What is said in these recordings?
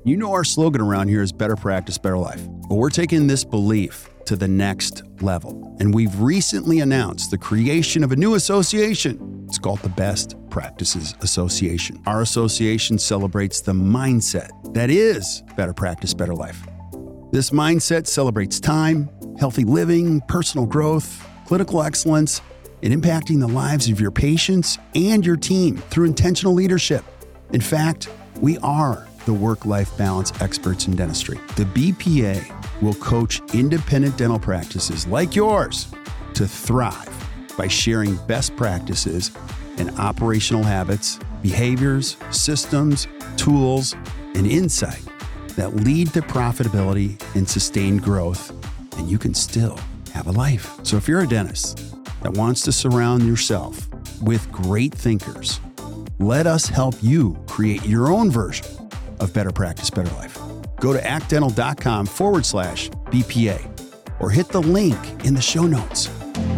You know our slogan around here is better practice, better life. But we're taking this belief to the next level. And we've recently announced the creation of a new association. It's called the Best Practices Association. Our association celebrates the mindset that is better practice, better life. This mindset celebrates time, healthy living, personal growth, clinical excellence, and impacting the lives of your patients and your team through intentional leadership. In fact, we are the work-life balance experts in dentistry. The BPA will coach independent dental practices like yours to thrive by sharing best practices and operational habits, behaviors, systems, tools, and insight that lead to profitability and sustained growth, and you can still have a life. So if you're a dentist that wants to surround yourself with great thinkers, let us help you create your own version of better practice, better life. Go to actdental.com/BPA or hit the link in the show notes.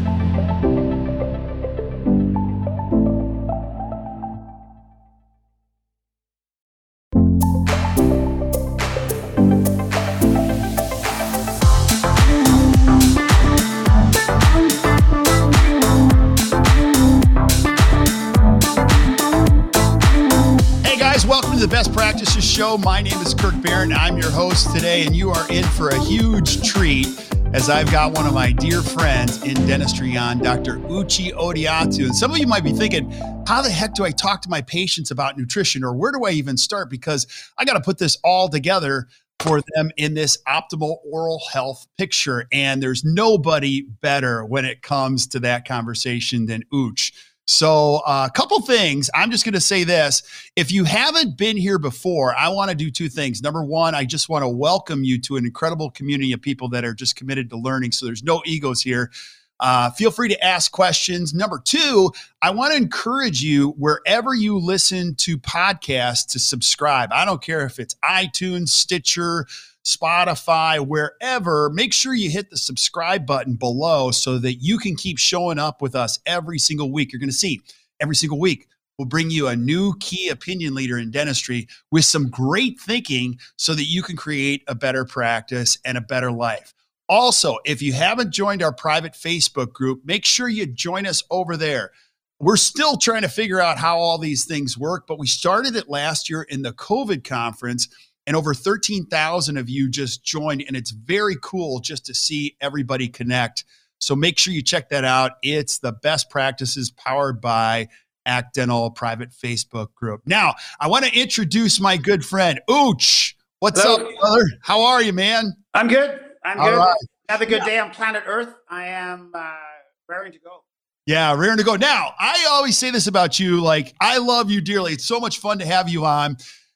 The Best Practices Show. My name is Kirk Barron. I'm your host today, and you are in for a huge treat as I've got one of my dear friends in dentistry on, Dr. Uche Odiatu. And some of you might be thinking, how the heck do I talk to my patients about nutrition, or where do I even start? Because I got to put this all together for them in this optimal oral health picture. And there's nobody better when it comes to that conversation than Uche. So a couple things. I'm just going to say this. If you haven't been here before, I want to do two things. Number one, I just want to welcome you to an incredible community of people that are just committed to learning. So there's no egos here. Feel free to ask questions. Number two, I want to encourage you wherever you listen to podcasts to subscribe. I don't care if it's iTunes, Stitcher, Spotify, wherever. Make sure you hit the subscribe button below so that you can keep showing up with us every single week. You're going to see every single week we'll bring you a new key opinion leader in dentistry with some great thinking so that you can create a better practice and a better life. Also, if you haven't joined our private Facebook group, make sure you join us over there. We're still trying to figure out how all these things work, but we started it last year in the COVID conference, and over 13,000 of you just joined, and it's very cool just to see everybody connect. So make sure you check that out. It's the Best Practices powered by Act Dental private Facebook group. Now, I want to introduce my good friend, Uche. What's Hello. up, brother? How are you, man? I'm good. I'm All good. right. Have a good day on planet Earth. I am raring to go. Yeah, raring to go. Now, I always say this about you, like, I love you dearly. It's so much fun to have you on.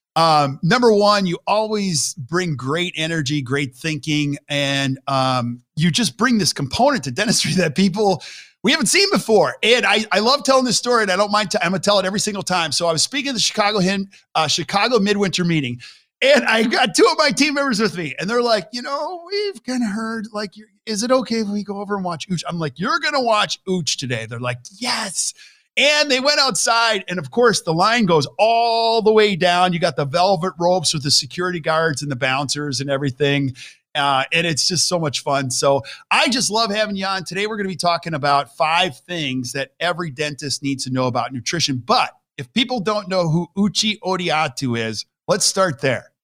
Number one, you always bring great energy, great thinking, and you just bring this component to dentistry that people we haven't seen before. And I love telling this story, and I don't mind. I'm gonna tell it every single time. So I was speaking at the Chicago Midwinter meeting, and I got two of my team members with me, and they're like, we've kind of heard, like, is it okay if we go over and watch Uche? I'm like, you're gonna watch Uche today. They're like, yes. And they went outside, and of course, the line goes all the way down. You got the velvet ropes with the security guards and the bouncers and everything. And it's just so much fun. So I just love having you on. Today, we're going to be talking about 5 things that every dentist needs to know about nutrition. But if people don't know who Uche Odiatu is, let's start there.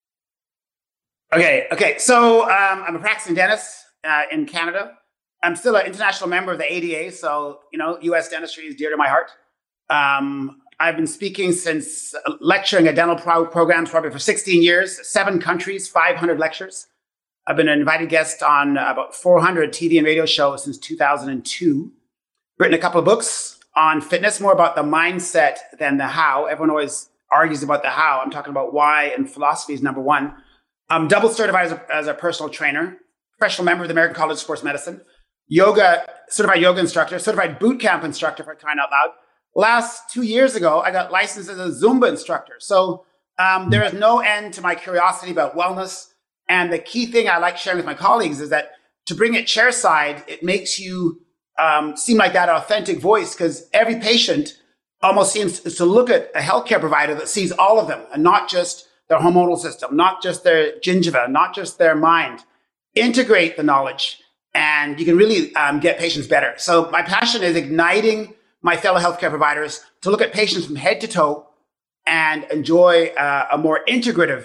Okay. So I'm a practicing dentist in Canada. I'm still an international member of the ADA, so, U.S. dentistry is dear to my heart. I've been speaking since lecturing at dental programs probably for 16 years, 7 countries, 500 lectures. I've been an invited guest on about 400 TV and radio shows since 2002. Written a couple of books on fitness, more about the mindset than the how. Everyone always argues about the how. I'm talking about why, and philosophy is number one. I'm double certified as a personal trainer, professional member of the American College of Sports Medicine, certified yoga instructor, certified boot camp instructor, for crying out loud. Last 2 years ago, I got licensed as a Zumba instructor. So there is no end to my curiosity about wellness. And the key thing I like sharing with my colleagues is that to bring it chairside, it makes you seem like that authentic voice, because every patient almost seems to look at a healthcare provider that sees all of them and not just their hormonal system, not just their gingiva, not just their mind. Integrate the knowledge, and you can really get patients better. So my passion is igniting my fellow healthcare providers to look at patients from head to toe and enjoy a more integrative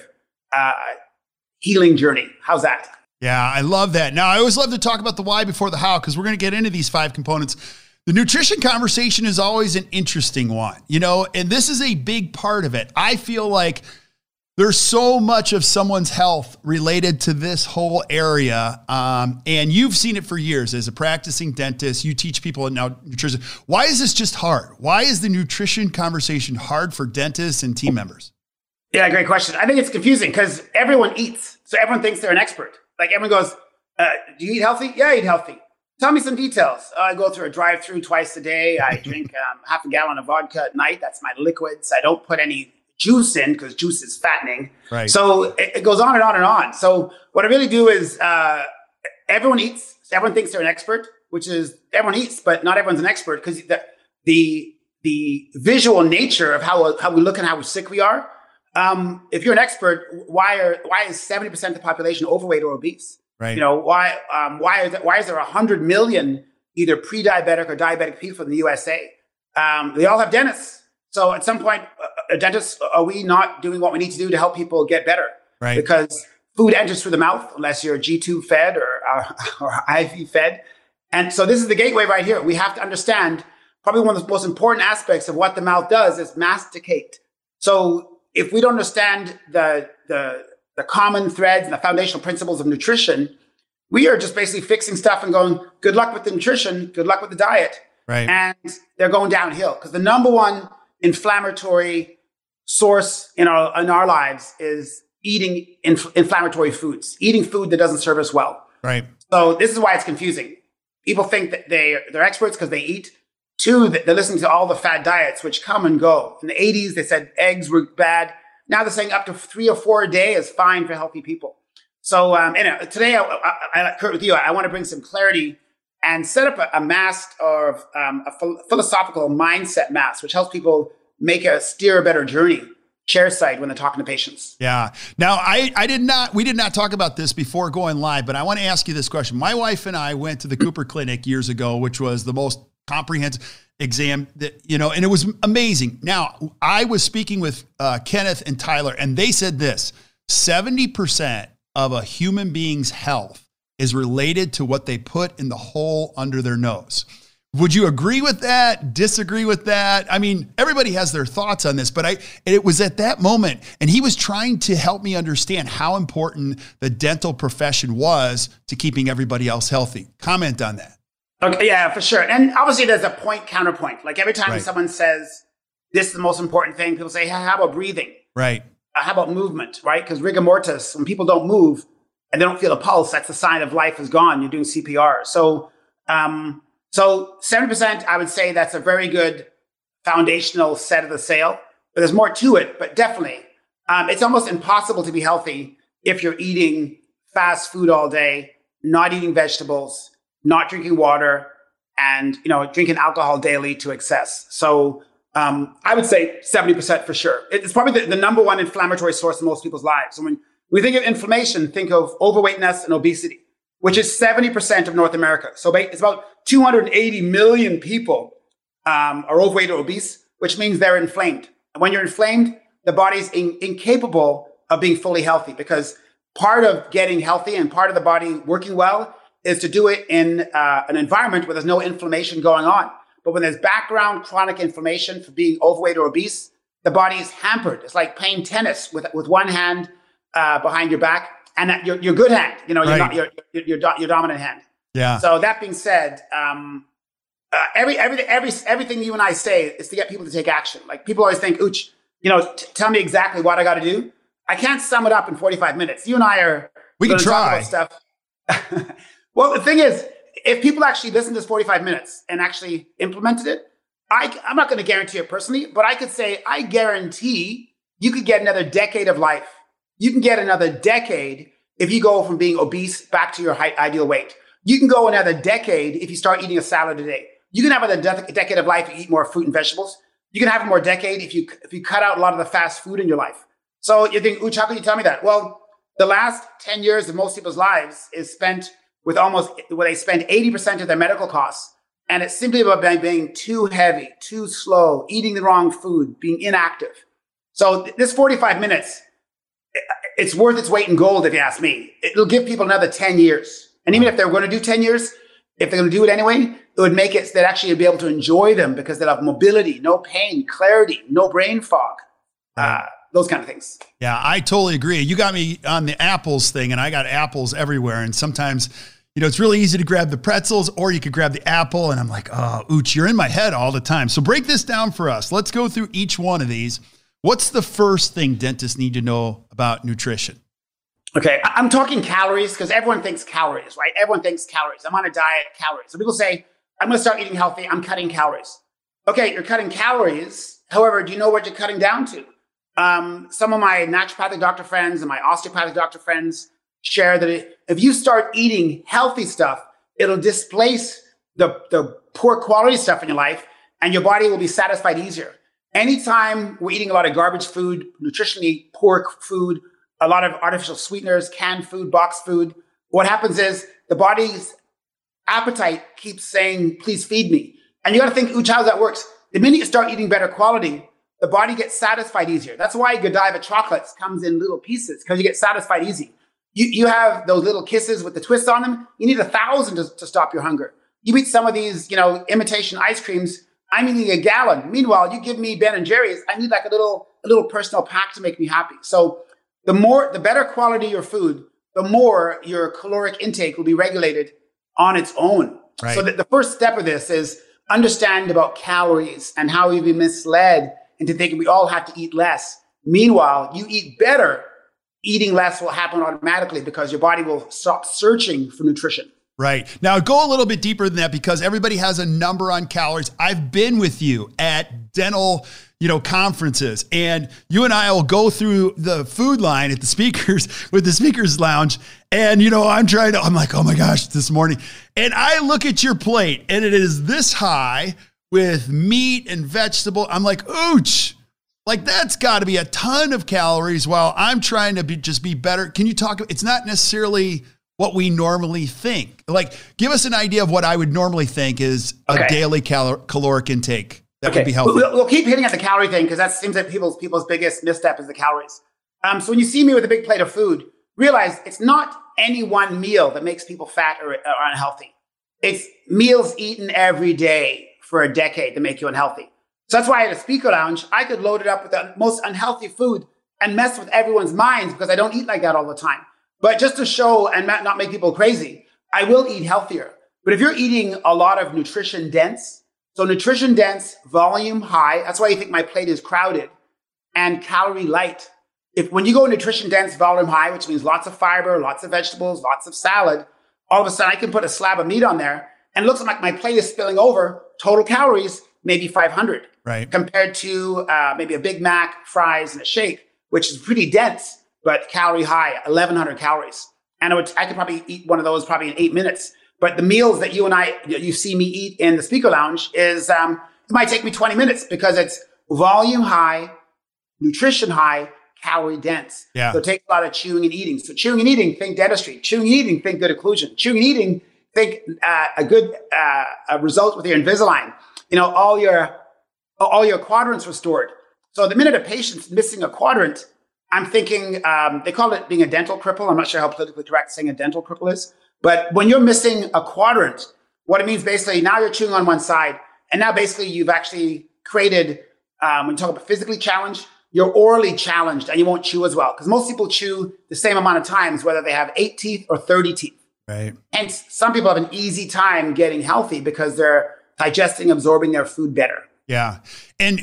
healing journey. How's that? Yeah, I love that. Now, I always love to talk about the why before the how, because we're going to get into these 5 components. The nutrition conversation is always an interesting one, and this is a big part of it. I feel like there's so much of someone's health related to this whole area. And you've seen it for years as a practicing dentist. You teach people now nutrition. Why is this just hard? Why is the nutrition conversation hard for dentists and team members? Yeah, great question. I think it's confusing because everyone eats. So everyone thinks they're an expert. Like everyone goes, do you eat healthy? Yeah, I eat healthy. Tell me some details. I go through a drive-through twice a day. I drink half a gallon of vodka at night. That's my liquids. I don't put any juice in because juice is fattening. Right. So it goes on and on and on. So what I really do is everyone eats. So everyone thinks they're an expert, which is everyone eats, but not everyone's an expert because the visual nature of how we look and how sick we are. If you're an expert, why is 70% of the population overweight or obese? Right. Why is there 100 million either pre-diabetic or diabetic people in the USA? They all have dentists. So at some point, dentists, are we not doing what we need to do to help people get better? Right. Because food enters through the mouth unless you're G-tube fed or IV fed. And so this is the gateway right here. We have to understand probably one of the most important aspects of what the mouth does is masticate. So if we don't understand the common threads and the foundational principles of nutrition, we are just basically fixing stuff and going, good luck with the nutrition, good luck with the diet. Right. And they're going downhill because the number one inflammatory source in our lives is eating inflammatory foods, eating food that doesn't serve us well. Right. So this is why it's confusing. People think that they're experts because they eat. 2, they're listening to all the fad diets, which come and go. In the 80s, they said eggs were bad. Now they're saying up to 3 or 4 a day is fine for healthy people. So today, Kurt, with you, I want to bring some clarity and set up a mask of a philosophical mindset mask, which helps people steer a better journey, chairside, when they're talking to patients. Yeah. Now, we did not talk about this before going live, but I want to ask you this question. My wife and I went to the Cooper Clinic years ago, which was the most comprehensive exam that, and it was amazing. Now, I was speaking with Kenneth and Tyler, and they said this: 70% of a human being's health is related to what they put in the hole under their nose. Would you agree with that? Disagree with that? I mean, everybody has their thoughts on this, but it was at that moment, and he was trying to help me understand how important the dental profession was to keeping everybody else healthy. Comment on that. Okay, yeah, for sure. And obviously there's a point counterpoint. Like every time someone says, this is the most important thing, people say, hey, how about breathing? Right. How about movement, right? Because rigor mortis, when people don't move and they don't feel a pulse, that's the sign of life is gone. You're doing CPR. So 70%, I would say that's a very good foundational set of the sail. But there's more to it, but definitely. It's almost impossible to be healthy if you're eating fast food all day, not eating vegetables, not drinking water, and drinking alcohol daily to excess. So I would say 70% for sure. It's probably the number one inflammatory source in most people's lives. So when we think of inflammation, think of overweightness and obesity, which is 70% of North America. So it's about 280 million people are overweight or obese, which means they're inflamed. And when you're inflamed, the body's incapable of being fully healthy, because part of getting healthy and part of the body working well is to do it in an environment where there's no inflammation going on. But when there's background chronic inflammation for being overweight or obese, the body is hampered. It's like playing tennis with one hand behind your back and your good hand, your dominant hand. Yeah. So that being said, everything you and I say is to get people to take action. Like people always think, Ooch, tell me exactly what I got to do. I can't sum it up in 45 minutes. You and I we can try. Talk about stuff. Well, the thing is, if people actually listened to this 45 minutes and actually implemented it, I'm not going to guarantee it personally, but I could say, I guarantee you could get another decade of life. You can get another decade if you go from being obese back to your ideal weight. You can go another decade if you start eating a salad a day. You can have another decade of life if you eat more fruit and vegetables. You can have more decade if you cut out a lot of the fast food in your life. So you think, Uch, how can you tell me that? Well, the last 10 years of most people's lives is spent with where they spend 80% of their medical costs. And it's simply about being too heavy, too slow, eating the wrong food, being inactive. So this 45 minutes, it's worth its weight in gold, if you ask me. It'll give people another 10 years. And even if they're going to do 10 years, if they're going to do it anyway, it would make it so they'd actually be able to enjoy them because they'll have mobility, no pain, clarity, no brain fog, those kind of things. Yeah, I totally agree. You got me on the apples thing, and I got apples everywhere. And sometimes, it's really easy to grab the pretzels, or you could grab the apple. And I'm like, oh, Uch, you're in my head all the time. So break this down for us. Let's go through each one of these. What's the first thing dentists need to know about nutrition? Okay, I'm talking calories because everyone thinks calories, right? Everyone thinks calories. I'm on a diet, calories. So people say, I'm going to start eating healthy. I'm cutting calories. Okay, you're cutting calories. However, do you know what you're cutting down to? Some of my naturopathic doctor friends and my osteopathic doctor friends share that if you start eating healthy stuff, it'll displace the poor quality stuff in your life and your body will be satisfied easier. Anytime we're eating a lot of garbage food, nutritionally poor food, a lot of artificial sweeteners, canned food, boxed food, what happens is the body's appetite keeps saying, please feed me. And you got to think, Uch, how that works. The minute you start eating better quality, the body gets satisfied easier. That's why Godiva chocolates comes in little pieces, because you get satisfied easy. You have those little kisses with the twist on them. You need 1,000 to stop your hunger. You eat some of these, imitation ice creams. I'm eating a gallon. Meanwhile, you give me Ben and Jerry's. I need like a little personal pack to make me happy. So the better quality your food, the more your caloric intake will be regulated on its own. Right. So the first step of this is understand about calories and how we've been misled into thinking we all have to eat less. Meanwhile, you eat better, eating less will happen automatically because your body will stop searching for nutrition. Right. Now go a little bit deeper than that because everybody has a number on calories. I've been with you at dental, conferences, and you and I will go through the food line at the speakers with the speakers lounge. And, I'm like, oh my gosh, this morning. And I look at your plate and it is this high with meat and vegetable. I'm like, ooch, like that's got to be a ton of calories while I'm trying to just be better. Can you talk? It's not necessarily what we normally think. Like, give us an idea of what I would normally think is a daily caloric intake. That would be helpful. We'll keep hitting at the calorie thing because that seems like people's biggest misstep is the calories. So when you see me with a big plate of food, realize it's not any one meal that makes people fat or unhealthy. It's meals eaten every day for a decade that make you unhealthy. So that's why at a speaker lounge, I could load it up with the most unhealthy food and mess with everyone's minds because I don't eat like that all the time. But just to show and not make people crazy, I will eat healthier. But if you're eating a lot of nutrition dense, so nutrition dense, volume high, that's why you think my plate is crowded, and calorie light. When you go nutrition dense, volume high, which means lots of fiber, lots of vegetables, lots of salad, all of a sudden I can put a slab of meat on there and it looks like my plate is spilling over. Total calories, maybe 500. Right. Compared to maybe a Big Mac, fries, and a shake, which is pretty dense, but calorie high, 1,100 calories. And I could probably eat one of those probably in 8 minutes. But the meals that you see me eat in the speaker lounge is, it might take me 20 minutes because it's volume high, nutrition high, calorie dense. Yeah. So it takes a lot of chewing and eating. So chewing and eating, think dentistry. Chewing and eating, think good occlusion. Chewing and eating, think a good result with your Invisalign. All your quadrants restored. So the minute a patient's missing a quadrant, I'm thinking, they call it being a dental cripple. I'm not sure how politically correct saying a dental cripple is. But when you're missing a quadrant, what it means basically, now you're chewing on one side. And now basically you've actually created, when you talk about physically challenged, you're orally challenged and you won't chew as well. Because most people chew the same amount of times, whether they have 8 teeth or 30 teeth. Right. Hence, some people have an easy time getting healthy because they're digesting, absorbing their food better. Yeah. And,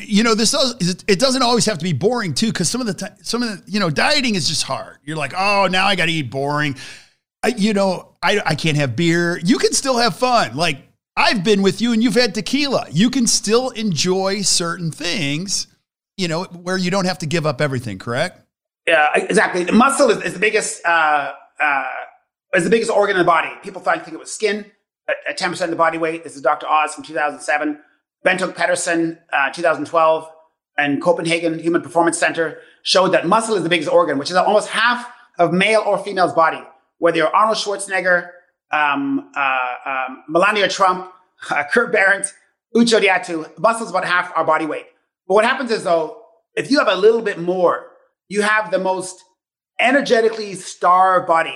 it doesn't always have to be boring too. Cause some of the, dieting is just hard. You're like, oh, now I got to eat boring. I can't have beer. You can still have fun. Like I've been with you and you've had tequila. You can still enjoy certain things, where you don't have to give up everything. Correct? Yeah, exactly. The muscle is the biggest, organ in the body. People think it was skin at 10% of the body weight. This is Dr. Oz from 2007. Bent Pedersen, 2012, and Copenhagen Human Performance Center. showed that muscle is the biggest organ, which is almost half of male or female's body. Whether you're Arnold Schwarzenegger, Melania Trump, Kurt Behrens, Uche Odiatu, muscle is about half our body weight. But what happens is, though, if you have a little bit more, you have the most energetically starved body.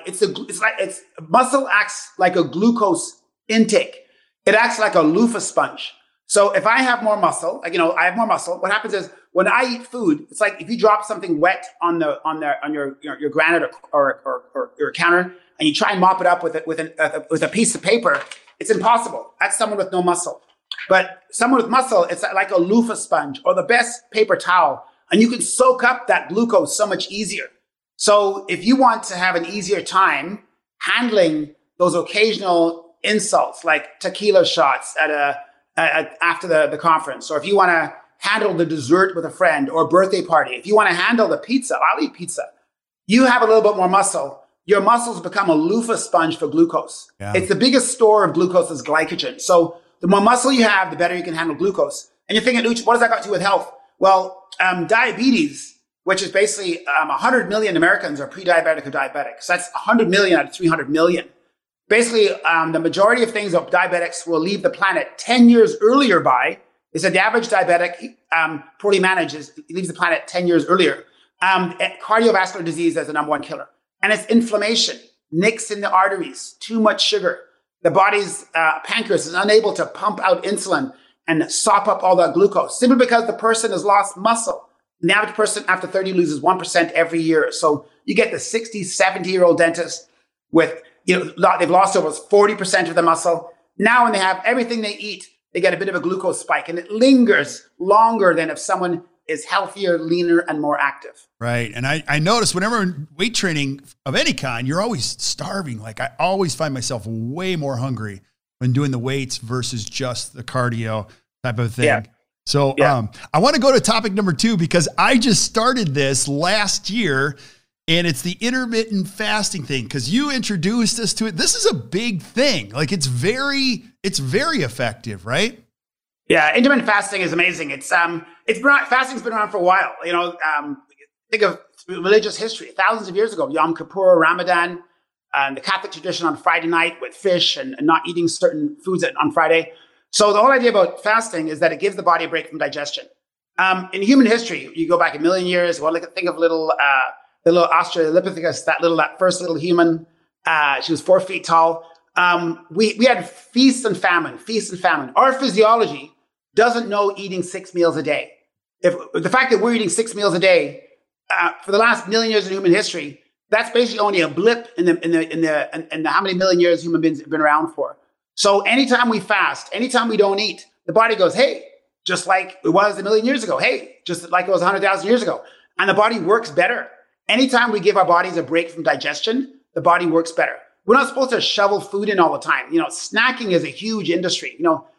Muscle acts like a glucose intake. It acts like a loofah sponge. So if I have more muscle, I have more muscle. What happens is when I eat food, it's like if you drop something wet on your granite or your counter, and you try and mop it up with a piece of paper, it's impossible. That's someone with no muscle. But someone with muscle, it's like a loofah sponge or the best paper towel, and you can soak up that glucose so much easier. So if you want to have an easier time handling those occasional insults like tequila shots after the conference, or if you want to handle the dessert with a friend or a birthday party, if you want to handle the pizza, I'll eat pizza. You have a little bit more muscle. Your muscles become a loofah sponge for glucose. Yeah. It's the biggest store of glucose is glycogen. So the more muscle you have, the better you can handle glucose. And you're thinking, what does that got to do with health? Well, diabetes, which is basically 100 million Americans are pre-diabetic or diabetic. So that's 100 million out of 300 million. Basically, the majority of things that diabetics will leave the planet 10 years earlier by is that the average diabetic, poorly managed, leaves the planet 10 years earlier. Cardiovascular disease is the number one killer. And it's inflammation, nicks in the arteries, too much sugar. The body's pancreas is unable to pump out insulin and sop up all that glucose simply because the person has lost muscle. And the average person after 30 loses 1% every year. So you get the 60, 70-year-old dentist with, they've lost over 40% of the muscle. Now when they have everything they eat, they get a bit of a glucose spike, and it lingers longer than if someone is healthier, leaner, and more active. Right. And I notice whenever in weight training of any kind, you're always starving. Like I always find myself way more hungry when doing the weights versus just the cardio type of thing. Yeah. So I want to go to topic number 2 because I just started this last year, and it's the intermittent fasting thing. Because you introduced us to it. This is a big thing. Like it's very effective, right? Yeah, intermittent fasting is amazing. Fasting's been around for a while. Think of religious history. Thousands of years ago, Yom Kippur, Ramadan, and the Catholic tradition on Friday night with fish and not eating certain foods on Friday. So the whole idea about fasting is that it gives the body a break from digestion. In human history, you go back a million years. Well, think of little Australopithecus, that first little human. She was 4 feet tall. We had feast and famine. Our physiology doesn't know eating 6 meals a day. If the fact that we're eating 6 meals a day for the last million years in human history, that's basically only a blip in the how many million years human beings have been around for. So anytime we fast, anytime we don't eat, the body goes, hey, just like it was a million years ago. Hey, just like it was 100,000 years ago. And the body works better. Anytime we give our bodies a break from digestion, the body works better. We're not supposed to shovel food in all the time. Snacking is a huge industry.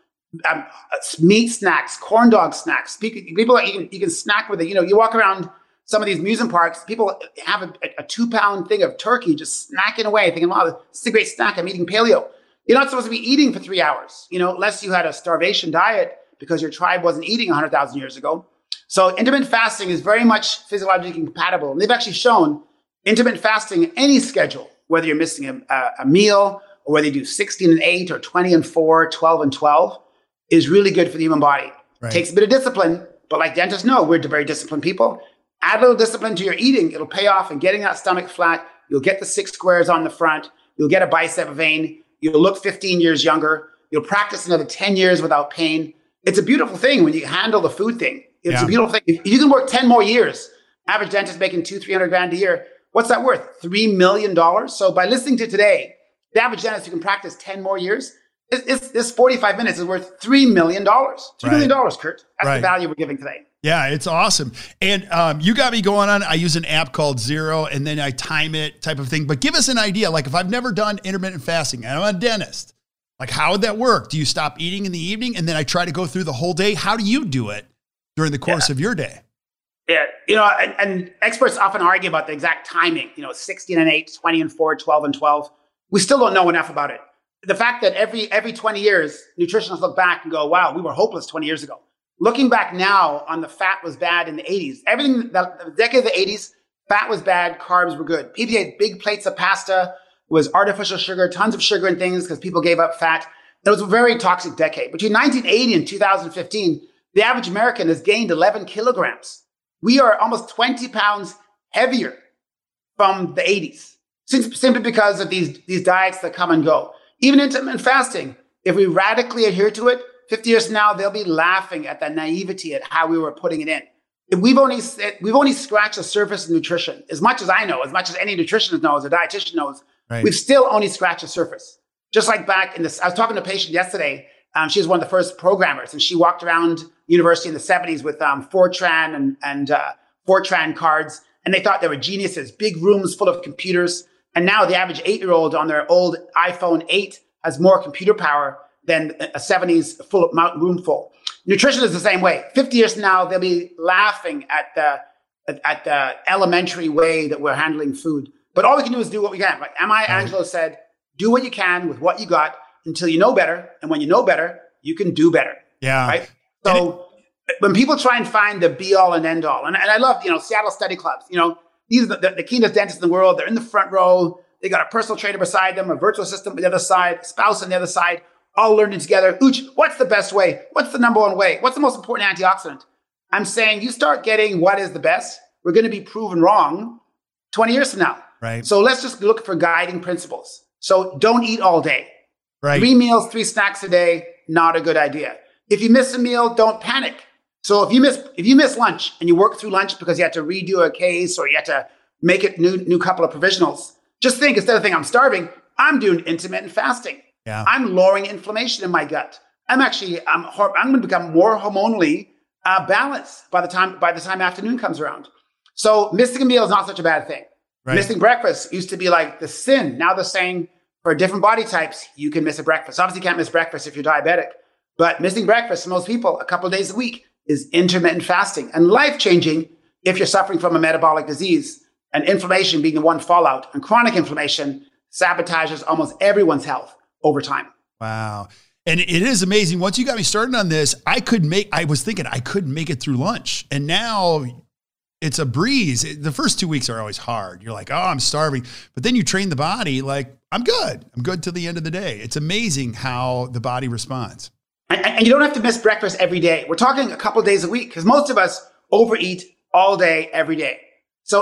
Meat snacks, corn dog snacks. People you can snack with it. You walk around some of these amusement parks, people have a 2-pound thing of turkey just snacking away, thinking, wow, this is a great snack. I'm eating paleo. You're not supposed to be eating for 3 hours, unless you had a starvation diet because your tribe wasn't eating 100,000 years ago. So intermittent fasting is very much physiologically compatible. And they've actually shown intermittent fasting, any schedule, whether you're missing a meal or whether you do 16 and 8 or 20 and 4, 12 and 12, is really good for the human body. Right. Takes a bit of discipline, but like dentists know, we're very disciplined people. Add a little discipline to your eating. It'll pay off in getting that stomach flat. You'll get the 6 squares on the front. You'll get a bicep vein. You'll look 15 years younger. You'll practice another 10 years without pain. It's a beautiful thing when you handle the food thing. It's a beautiful thing. If you can work 10 more years, average dentist making $200,000-300,000 grand a year, what's that worth? $3 million. So by listening to today, the average dentist who can practice 10 more years, this 45 minutes is worth $3 million. $3 million, Kurt. That's the value we're giving today. Yeah, it's awesome. And you got me going on. I use an app called Zero, and then I time it type of thing. But give us an idea. Like if I've never done intermittent fasting and I'm a dentist, like how would that work? Do you stop eating in the evening and then I try to go through the whole day? How do you do it during the course of your day? Yeah, and experts often argue about the exact timing, 16 and 8, 20 and 4, 12 and 12. We still don't know enough about it. The fact that every 20 years, nutritionists look back and go, wow, we were hopeless 20 years ago. looking back now on the fat was bad in the 80s. Everything, the decade of the 80s, fat was bad, carbs were good. People ate big plates of pasta, was artificial sugar, tons of sugar and things because people gave up fat. It was a very toxic decade. Between 1980 and 2015, the average American has gained 11 kilograms. We are almost 20 pounds heavier from the 80s, simply because of these diets that come and go. Even intermittent fasting, if we radically adhere to it, 50 years from now, they'll be laughing at the naivety at how we were putting it in. We've only scratched the surface of nutrition. As much as I know, as much as any nutritionist knows, a dietitian knows, right. We've still only scratched the surface. Just like back in this, I was talking to a patient yesterday. She was one of the first programmers, and she walked around university in the 70s with Fortran and Fortran cards, and they thought they were geniuses. Big rooms full of computers, and now the average 8-year-old on their old iPhone 8 has more computer power than a 70s room full. Nutrition is the same way. 50 years from now, they'll be laughing at the elementary way that we're handling food. But all we can do is do what we can. Like Maya Angelou said, do what you can with what you got until you know better. And when you know better, you can do better. Yeah. Right. So when people try and find the be all and end all, and I love, Seattle study clubs, these are the keenest dentists in the world. They're in the front row. They got a personal trainer beside them, a virtual assistant on the other side, a spouse on the other side, all learning together. Ooch, what's the best way? What's the number one way? What's the most important antioxidant? I'm saying you start getting what is the best. We're going to be proven wrong 20 years from now. Right. So let's just look for guiding principles. So don't eat all day. Right. 3 meals, 3 snacks a day, not a good idea. If you miss a meal, don't panic. So if you miss lunch and you work through lunch because you had to redo a case or you had to make it new couple of provisionals, just think, instead of thinking I'm starving, I'm doing intermittent fasting. Yeah. I'm lowering inflammation in my gut. I'm going to become more hormonally balanced by the time afternoon comes around. So missing a meal is not such a bad thing. Right. Missing breakfast used to be like the sin. Now they're saying for different body types, you can miss a breakfast. Obviously, you can't miss breakfast if you're diabetic, but missing breakfast for most people a couple of days a week is intermittent fasting, and life-changing if you're suffering from a metabolic disease, and inflammation being the one fallout, and chronic inflammation sabotages almost everyone's health over time. Wow. And it is amazing. Once you got me started on this, I was thinking I couldn't make it through lunch. And now it's a breeze. The first 2 weeks are always hard. You're like, oh, I'm starving. But then you train the body like, I'm good. I'm good till the end of the day. It's amazing how the body responds. And you don't have to miss breakfast every day. We're talking a couple of days a week because most of us overeat all day, every day. So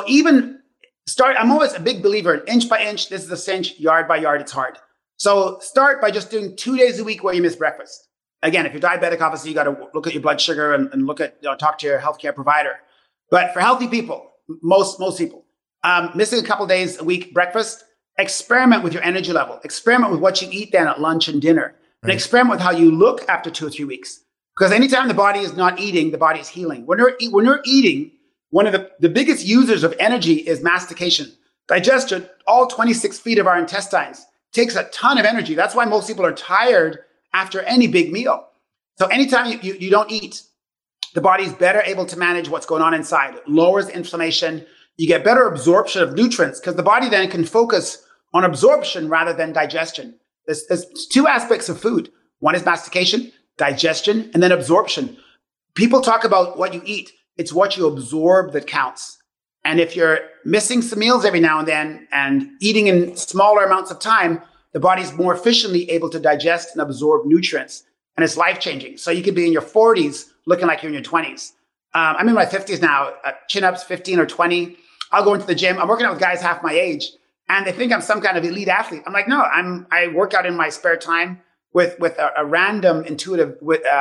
I'm always a big believer in inch by inch, this is a cinch, yard by yard, it's hard. So start by just doing 2 days a week where you miss breakfast. Again, if you're diabetic, obviously you got to look at your blood sugar and look at, talk to your healthcare provider. But for healthy people, most people, missing a couple of days a week breakfast, experiment with your energy level. Experiment with what you eat then at lunch and dinner. And experiment with how you look after 2 or 3 weeks. Because anytime the body is not eating, the body is healing. When you're eating, one of the biggest users of energy is mastication. Digestion, all 26 feet of our intestines, takes a ton of energy. That's why most people are tired after any big meal. So anytime you don't eat, the body's better able to manage what's going on inside. It lowers inflammation. You get better absorption of nutrients because the body then can focus on absorption rather than digestion. There's 2 aspects of food. One is mastication, digestion, and then absorption. People talk about what you eat. It's what you absorb that counts. And if you're missing some meals every now and then and eating in smaller amounts of time, the body's more efficiently able to digest and absorb nutrients. And it's life-changing. So you could be in your 40s looking like you're in your 20s. I'm in my 50s now, chin-ups 15 or 20. I'll go into the gym. I'm working out with guys half my age. And they think I'm some kind of elite athlete. I'm like, no, I work out in my spare time with a random intuitive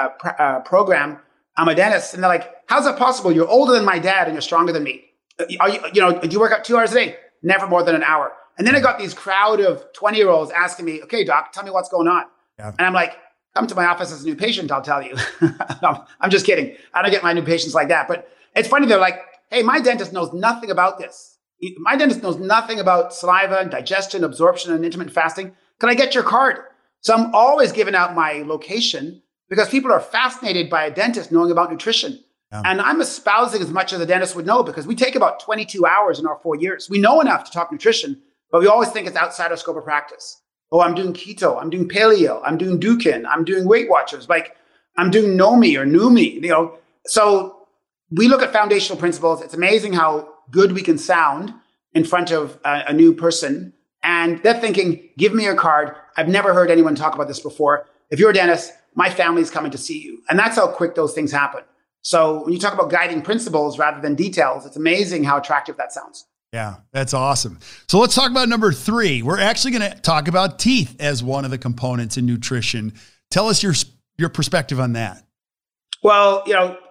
program. I'm a dentist. And they're like, how's that possible? You're older than my dad and you're stronger than me. Do you work out 2 hours a day? Never more than an hour. And then I got these crowd of 20-year-olds asking me, okay, doc, tell me what's going on. Yeah. And I'm like, come to my office as a new patient, I'll tell you. No, I'm just kidding. I don't get my new patients like that. But it's funny. They're like, hey, my dentist knows nothing about this. My dentist knows nothing about saliva and digestion, absorption, and intermittent fasting. Can I get your card? So I'm always giving out my location because people are fascinated by a dentist knowing about nutrition. Yeah. And I'm espousing as much as a dentist would know because we take about 22 hours in our 4 years. We know enough to talk nutrition, but we always think it's outside our scope of practice. Oh, I'm doing keto. I'm doing paleo. I'm doing Dukin. I'm doing Weight Watchers. Like I'm doing know me or knew me, So we look at foundational principles. It's amazing how good we can sound in front of a new person. And they're thinking, give me your card. I've never heard anyone talk about this before. If you're a dentist, my family's coming to see you. And that's how quick those things happen. So when you talk about guiding principles rather than details, it's amazing how attractive that sounds. Yeah, that's awesome. So let's talk about number 3. We're actually going to talk about teeth as one of the components in nutrition. Tell us your perspective on that. Well,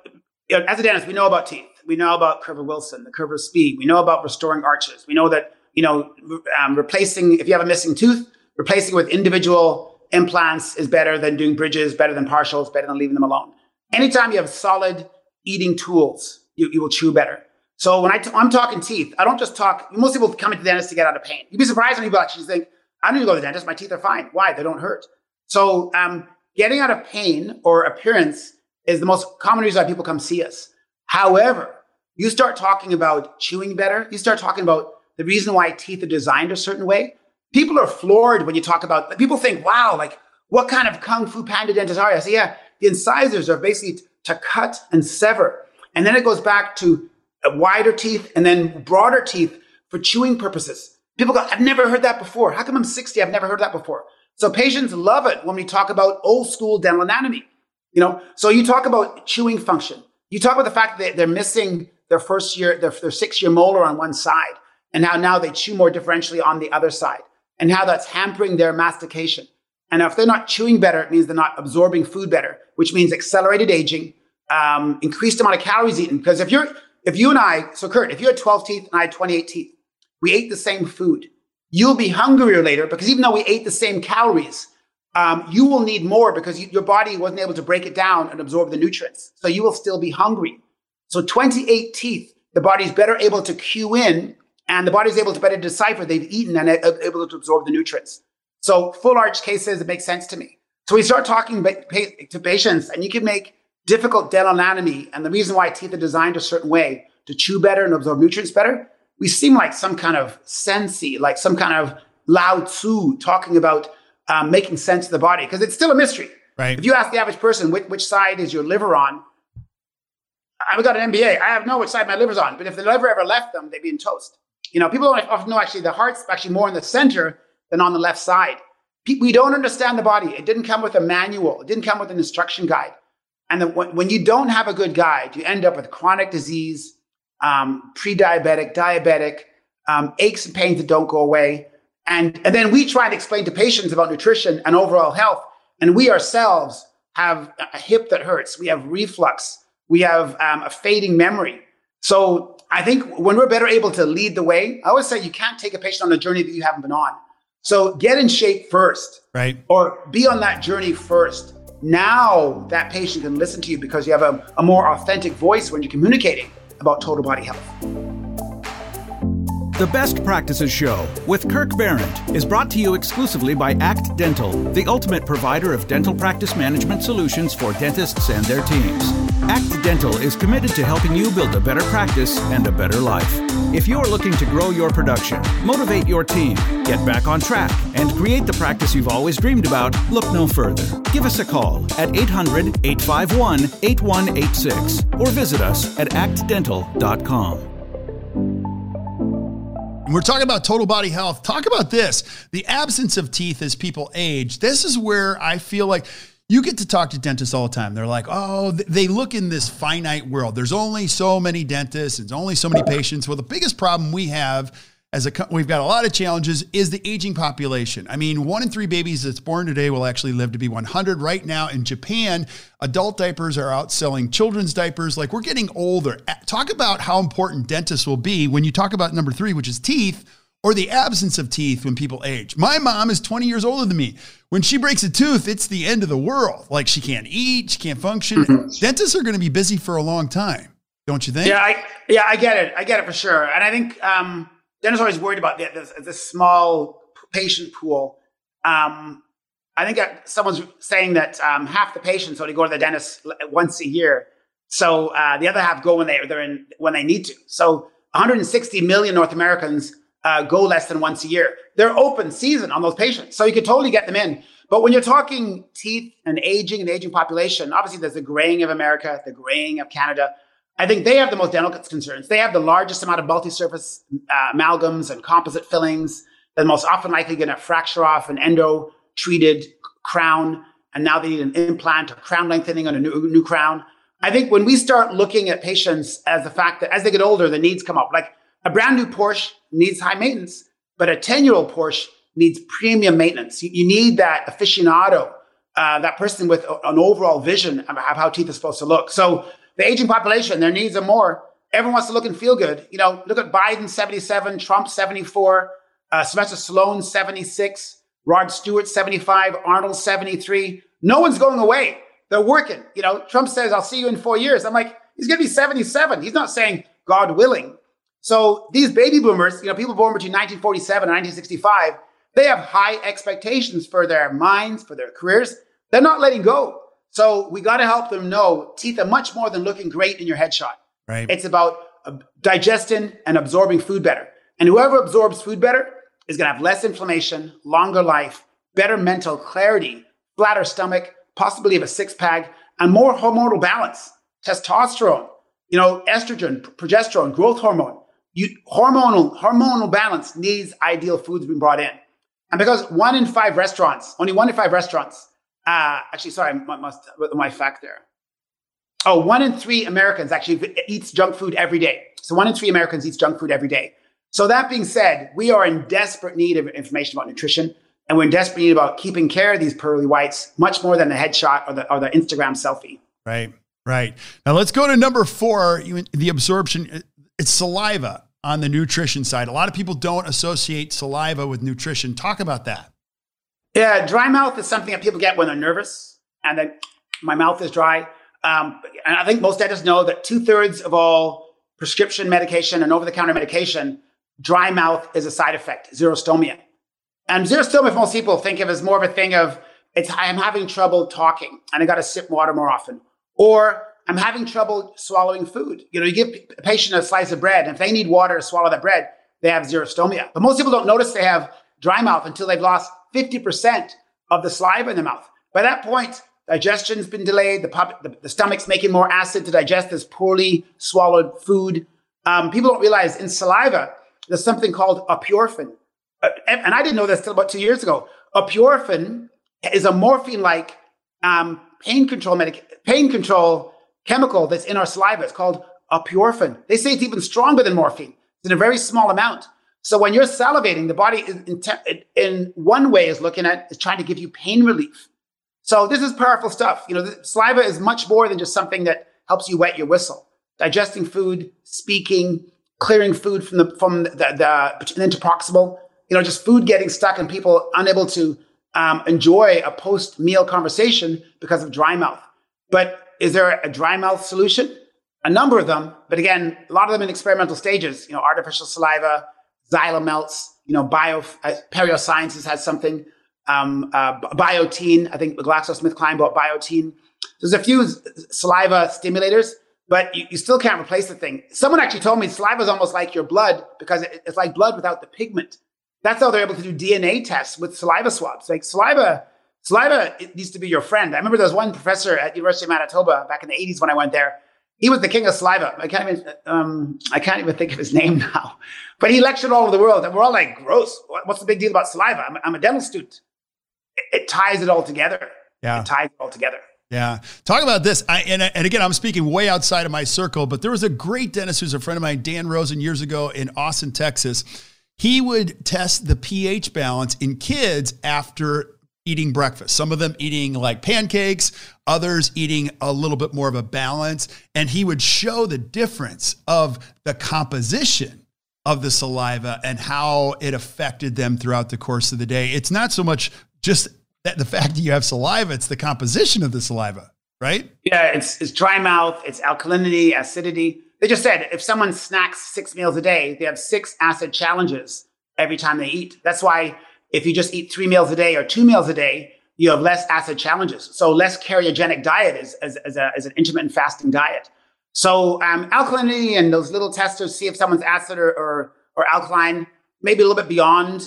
as a dentist, we know about teeth. We know about curve of Wilson, the curve of Speed. We know about restoring arches. We know that, replacing, if you have a missing tooth, replacing with individual implants is better than doing bridges, better than partials, better than leaving them alone. Anytime you have solid eating tools, you will chew better. So when I'm talking teeth, I don't just talk, most people come into the dentist to get out of pain. You'd be surprised when people actually think, I don't need to go to the dentist, my teeth are fine. Why? They don't hurt. So getting out of pain or appearance is the most common reason why people come see us. However, you start talking about chewing better, you start talking about the reason why teeth are designed a certain way. People are floored when you talk about, people think, wow, like what kind of Kung Fu Panda dentist are you? I say, yeah, the incisors are basically to cut and sever. And then it goes back to wider teeth and then broader teeth for chewing purposes. People go, I've never heard that before. How come I'm 60? I've never heard that before. So patients love it when we talk about old school dental anatomy. So you talk about chewing function. You talk about the fact that they're missing their first year, their 6-year molar on one side, and how now they chew more differentially on the other side, and how that's hampering their mastication. And if they're not chewing better, it means they're not absorbing food better, which means accelerated aging, increased amount of calories eaten. Because if you and I, so Kurt, if you had 12 teeth and I had 28 teeth, we ate the same food, you'll be hungrier later because even though we ate the same calories, you will need more because your body wasn't able to break it down and absorb the nutrients. So you will still be hungry. So 28 teeth, the body's better able to cue in and the body's able to better decipher they've eaten and able to absorb the nutrients. So full arch cases, it makes sense to me. So we start talking to patients and you can make difficult dental anatomy and the reason why teeth are designed a certain way to chew better and absorb nutrients better. We seem like some kind of sensei, like some kind of Lao Tzu talking about making sense of the body because it's still a mystery. Right. If you ask the average person, which side is your liver on? I've got an MBA. I have no which side my liver's on. But if the liver ever left them, they'd be in toast. People don't often know actually the heart's actually more in the center than on the left side. We don't understand the body. It didn't come with a manual. It didn't come with an instruction guide. And when you don't have a good guide, you end up with chronic disease, pre-diabetic, diabetic, aches and pains that don't go away. And then we try and explain to patients about nutrition and overall health. And we ourselves have a hip that hurts. We have reflux. We have a fading memory. So I think when we're better able to lead the way, I always say you can't take a patient on a journey that you haven't been on. So get in shape first, right? Or be on that journey first. Now that patient can listen to you because you have a more authentic voice when you're communicating about total body health. The Best Practices Show with Kirk Behrendt is brought to you exclusively by ACT Dental, the ultimate provider of dental practice management solutions for dentists and their teams. ACT Dental is committed to helping you build a better practice and a better life. If you're looking to grow your production, motivate your team, get back on track, and create the practice you've always dreamed about, look no further. Give us a call at 800-851-8186 or visit us at actdental.com. We're talking about total body health. Talk about this, the absence of teeth as people age. This is where I feel like you get to talk to dentists all the time. They're like, oh, they look in this finite world. There's only so many dentists and only so many patients. Well, the biggest problem we have we've got a lot of challenges is the aging population. I mean, 1 in 3 babies that's born today will actually live to be 100. Right now in Japan, adult diapers are outselling children's diapers. Like, we're getting older. Talk about how important dentists will be when you talk about number 3, which is teeth, or the absence of teeth when people age. My mom is 20 years older than me. When she breaks a tooth, it's the end of the world. Like, she can't eat, she can't function. Dentists are going to be busy for a long time. Don't you think? Yeah, I get it. I get it for sure. And I think dentists are always worried about this small patient pool. I think that someone's saying that half the patients only go to the dentist once a year. So the other half go when they need to. So 160 million North Americans go less than once a year. They're open season on those patients, so you could totally get them in. But when you're talking teeth and aging population, obviously there's the graying of America, the graying of Canada. I think they have the most dental concerns. They have the largest amount of multi-surface amalgams and composite fillings. They're most often likely going to fracture off an endo-treated crown, and now they need an implant or crown lengthening on a new crown. I think when we start looking at patients as the fact that as they get older, the needs come up. Like a brand new Porsche needs high maintenance, but a 10-year-old Porsche needs premium maintenance. You need that aficionado, that person with an overall vision of how teeth are supposed to look. So the aging population, their needs are more. Everyone wants to look and feel good. You know, look at Biden, 77, Trump, 74, Sylvester Stallone, 76, Rod Stewart, 75, Arnold, 73. No one's going away. They're working. You know, Trump says, I'll see you in 4 years. I'm like, he's going to be 77. He's not saying God willing. So these baby boomers, you know, people born between 1947 and 1965, they have high expectations for their minds, for their careers. They're not letting go. So we got to help them know teeth are much more than looking great in your headshot. Right. It's about digesting and absorbing food better. And whoever absorbs food better is going to have less inflammation, longer life, better mental clarity, flatter stomach, possibility of a six-pack, and more hormonal balance. Testosterone, you know, estrogen, progesterone, growth hormone. Hormonal balance needs ideal foods being brought in. And because only 1 in 5 restaurants, actually, sorry, my fact there. 1 in 3 Americans actually eats junk food every day. So 1 in 3 Americans eats junk food every day. So that being said, we are in desperate need of information about nutrition, and we're in desperate need about keeping care of these pearly whites much more than the headshot or the Instagram selfie. Right, right. Now let's go to number 4, the absorption. It's saliva on the nutrition side. A lot of people don't associate saliva with nutrition. Talk about that. Yeah, dry mouth is something that people get when they're nervous, and then my mouth is dry. And I think most dentists know that 2/3 of all prescription medication and over-the-counter medication, dry mouth is a side effect, xerostomia. And xerostomia, for most people, think of as more of a thing of, I'm having trouble talking and I got to sip water more often. Or I'm having trouble swallowing food. You know, you give a patient a slice of bread, and if they need water to swallow that bread, they have xerostomia. But most people don't notice they have dry mouth until they've lost 50% of the saliva in their mouth. By that point, digestion's been delayed. The stomach's making more acid to digest this poorly swallowed food. People don't realize in saliva, there's something called apiorphin. And I didn't know this till about 2 years ago. Apiorphin is a morphine-like pain control chemical that's in our saliva. It's called apiorphin. They say it's even stronger than morphine. It's in a very small amount. So when you're salivating, the body is in one way is trying to give you pain relief. So this is powerful stuff. You know, the saliva is much more than just something that helps you wet your whistle. Digesting food, speaking, clearing food from the interproximal. You know, just food getting stuck and people unable to enjoy a post-meal conversation because of dry mouth. But is there a dry mouth solution? A number of them, but again, a lot of them in experimental stages. You know, artificial saliva, Xylamelts. You know, Periosciences has something. Biotene. I think GlaxoSmithKline bought Biotene. There's a few saliva stimulators, but you still can't replace the thing. Someone actually told me saliva is almost like your blood because it's like blood without the pigment. That's how they're able to do DNA tests with saliva swabs. Like saliva, it needs to be your friend. I remember there was one professor at University of Manitoba back in the 80s when I went there. He was the king of saliva. I can't even think of his name now. But he lectured all over the world, and we're all like, gross. What's the big deal about saliva? I'm a dental student. It ties it all together. Yeah. It ties it all together. Yeah. Talk about this. And again, I'm speaking way outside of my circle, but there was a great dentist who's a friend of mine, Dan Rosen, years ago in Austin, Texas. He would test the pH balance in kids after eating breakfast. Some of them eating like pancakes, others eating a little bit more of a balance. And he would show the difference of the composition of the saliva and how it affected them throughout the course of the day. It's not so much just that the fact that you have saliva, it's the composition of the saliva, right? Yeah, it's dry mouth, it's alkalinity, acidity. They just said if someone snacks 6 meals a day, they have 6 acid challenges every time they eat. That's why if you just eat 3 meals a day or 2 meals a day, you have less acid challenges. So less karyogenic diet as an intermittent fasting diet. So alkalinity and those little testers see if someone's acid or alkaline. maybe a little bit beyond,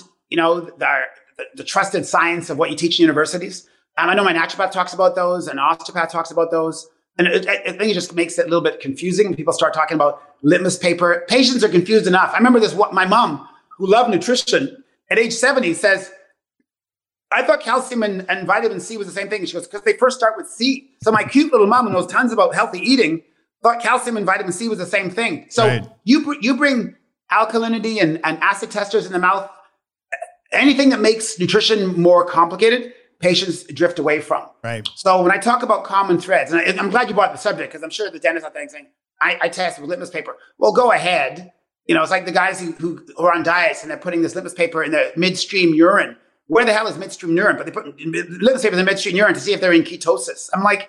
the trusted science of what you teach in universities. I know my naturopath talks about those, and osteopath talks about those. And I think it just makes it a little bit confusing when people start talking about litmus paper. Patients are confused enough. I remember my mom, who loved nutrition, at age 70 says, I thought calcium and vitamin C was the same thing. She goes, because they first start with C. So my cute little mom, who knows tons about healthy eating, thought calcium and vitamin C was the same thing. So right. you bring alkalinity and acid testers in the mouth, anything that makes nutrition more complicated, patients drift away from. Right. So when I talk about common threads, and I'm glad you brought the subject, because I'm sure the dentist out there saying, I test with litmus paper. Well, go ahead. It's like the guys who are on diets and they're putting this litmus paper in their midstream urine. Where the hell is midstream urine? But they put litmus paper in the midstream urine to see if they're in ketosis. I'm like,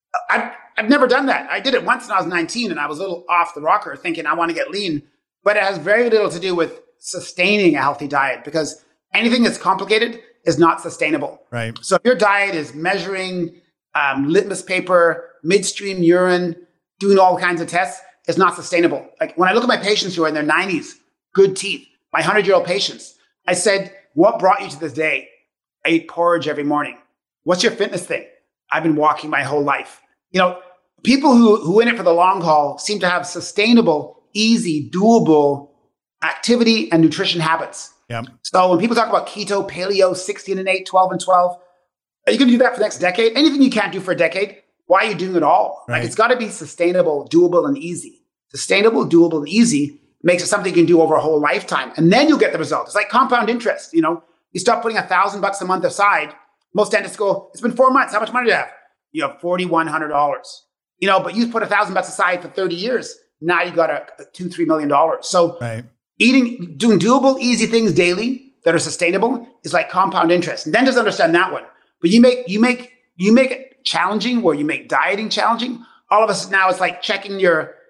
I've never done that. I did it once when I was 19 and I was a little off the rocker thinking I want to get lean, but it has very little to do with sustaining a healthy diet, because anything that's complicated is not sustainable. Right. So if your diet is measuring litmus paper, midstream urine, doing all kinds of tests, it's not sustainable. Like when I look at my patients who are in their 90s, good teeth, my 100-year-old patients, I said, what brought you to this day? I eat porridge every morning. What's your fitness thing? I've been walking my whole life. People who in it for the long haul seem to have sustainable, easy, doable activity and nutrition habits. Yeah. So when people talk about keto, paleo, 16 and 8, 12 and 12, are you going to do that for the next decade? Anything you can't do for a decade, why are you doing it all? Right. Like it's got to be sustainable, doable, and easy. Sustainable, doable, and easy makes it something you can do over a whole lifetime. And then you'll get the result. It's like compound interest. You start putting $1,000 a month aside. Most dentists go, it's been 4 months. How much money do you have? You have $4,100. But you put $1,000 aside for 30 years. Now you got a $2-3 million. So right. Doing doable, easy things daily that are sustainable is like compound interest. And dentists understand that one. But you make it challenging, where you make dieting challenging. All of us now, it's like checking